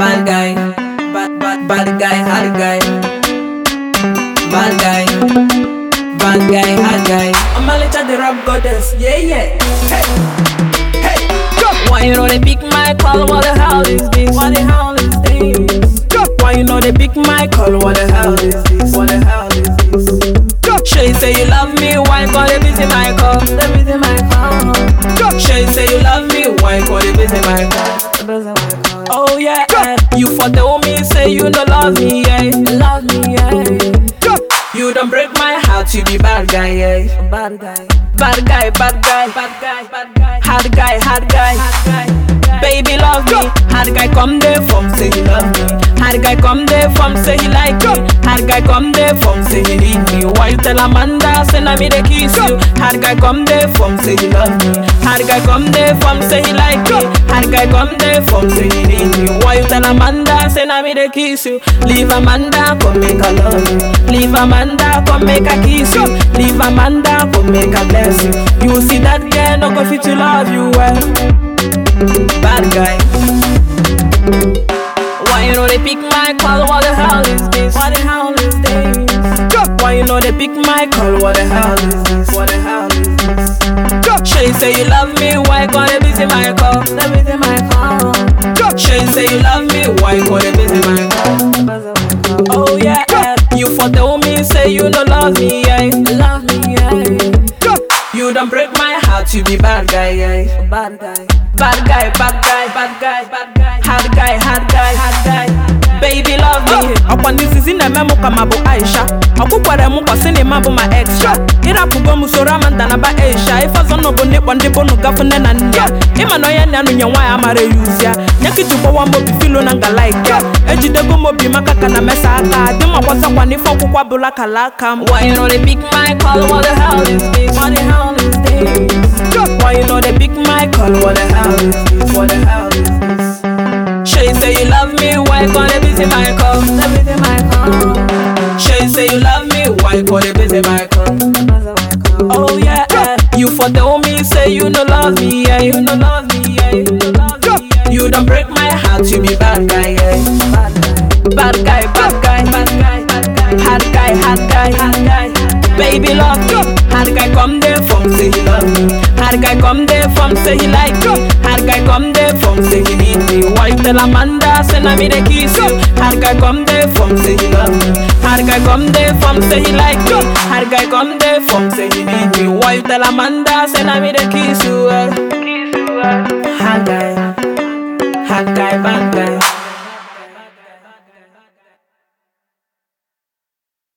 Bad guy, bad guy, hard guy. Bad guy, bad guy, hard guy. I'm a little the rap goddess, yeah. Hey, go. Why you know they pick my call? What the hell is this? What the hell is this? Go. Why you know they pick my call? What the hell is this? What the hell is this? Go. Shay say you love me, why call they busy my call? They busy my call. Go. Shay say you love me, why call they busy my call? Oh yeah, you for the me say you don't love me, yeah. Love me, yeah. You don't break my heart, you be bad guy, yeah. Bad guy, bad guy, bad guy, bad guy, bad guy. Hard guy, hard guy, hard guy. Baby love me, hard guy come there from say he love me. Hard guy come there from say he like me. Hard guy come there from say he need me. Why you tell Amanda say na me they kiss you? Hard guy come there from say he love me. Hard guy come there from say he like me. Hard guy come there from say he need me. Why you tell Amanda say na me they kiss you? Leave Amanda come make her love you. Leave Amanda come make her kiss you. Leave Amanda come make her bless you. You see that girl no go fit to love you well. Bad guy. Why you know they pick my call? What the hell is this? What the hell is this? Why you know they pick my call? What the hell is this? What the hell is this? Shay say you love me, why call they busy my call? They busy my call. Shay say you love me, why call they busy my call? Oh yeah, you for the me say you don't love me, yeah. Love me, yeah. You don't break my heart, you be bad guy, yeah. Bad guy. Bad guy, bad guy, bad guy, bad guy. Hard guy, hard guy, hard guy. Baby love me. Upon this is in the memo kamabu Aisha. Akukware mu kwa cinema bu my extra. Ira pugo musora mandana ba Aisha. If I no bone bonde bonu gafune na ndia. Ima no ye nanu nyanwa ya mare use ya. Nyaki tubo wa mobi filo nanga like ya. Ejidego mobi makaka na mesa aka. Dima kwasa kwa nifo kukwa bula kalaka. Why you know they pick my call? What the hell is this? What the hell is this? Why you know they pick my call? What the hell is this? What the hell is this? Shay say you love me, why call they busy my call? They busy my call. Shay say you love me, why call they busy my call? Oh yeah, you for the me say you no love me, yeah. You no love me, yeah. You no love me, yeah. You don't break my heart, you be bad guy, yeah. Bad guy, bad guy, bad guy, bad guy. Hard guy, hard guy, hard guy. Baby love me. Hard guy come there from say he love me. Hard guy come there from say he like me. Hard guy come there from say he need me. Why you tell Amanda say na me they kiss you? Hard guy come there from say he love me. Hard guy come there from say he like me. Hard guy come there from say he need me. Why you tell Amanda say na me they kiss you? Hard guy, bad guy.